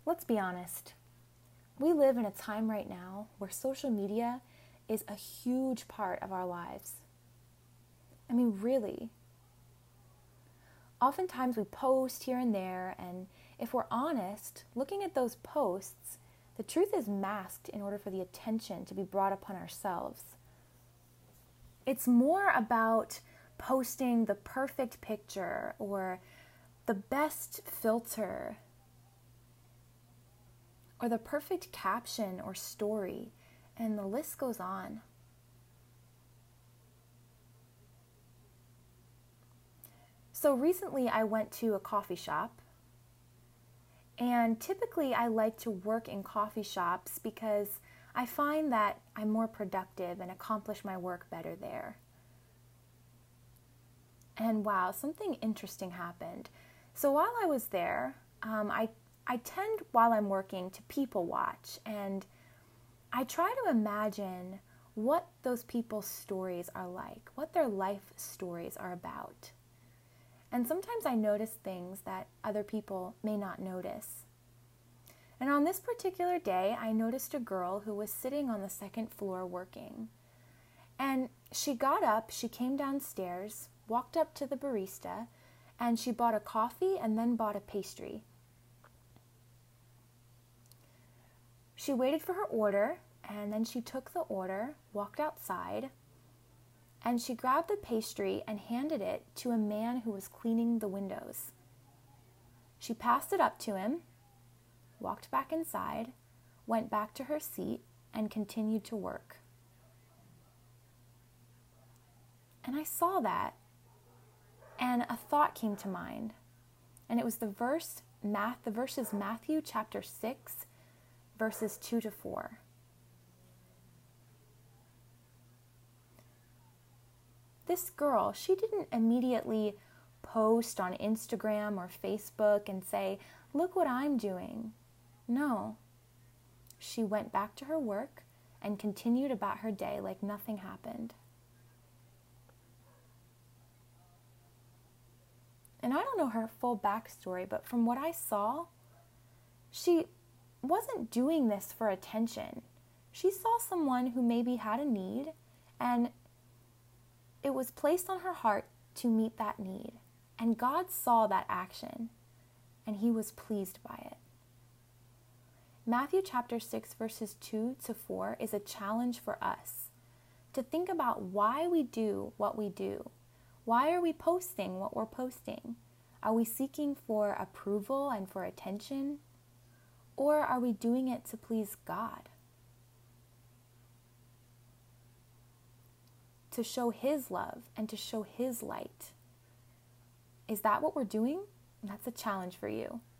Let's be honest. We live in a time right now where social media is a huge part of our lives. I mean, really. Oftentimes we post here and there, and if we're honest, looking at those posts, the truth is masked in order for the attention to be brought upon ourselves. It's more about posting the perfect picture or the best filter or the perfect caption or story, and the list goes on. So recently I went to a coffee shop, and typically I like to work in coffee shops because I find that I'm more productive and accomplish my work better there. And wow, something interesting happened. So while I was there, I tend, while I'm working, to people watch, and I try to imagine what those people's stories are like, what their life stories are about. And sometimes I notice things that other people may not notice. And on this particular day, I noticed a girl who was sitting on the second floor working. And she got up, she came downstairs, walked up to the barista, and she bought a coffee and then bought a pastry. She waited for her order, and then she took the order, walked outside, and she grabbed the pastry and handed it to a man who was cleaning the windows. She passed it up to him, walked back inside, went back to her seat, and continued to work. And I saw that, and a thought came to mind. And it was the verses Matthew chapter 6, verses 2 to 4. This girl, she didn't immediately post on Instagram or Facebook and say, "Look what I'm doing." No. She went back to her work and continued about her day like nothing happened. And I don't know her full backstory, but from what I saw, she wasn't doing this for attention. She saw someone who maybe had a need, and it was placed on her heart to meet that need. And God saw that action, and he was pleased by it. Matthew chapter 6, verses 2 to 4 is a challenge for us to think about why we do what we do. Why are we posting what we're posting? Are we seeking for approval and for attention? Or are we doing it to please God? To show his love and to show his light. Is that what we're doing? That's a challenge for you.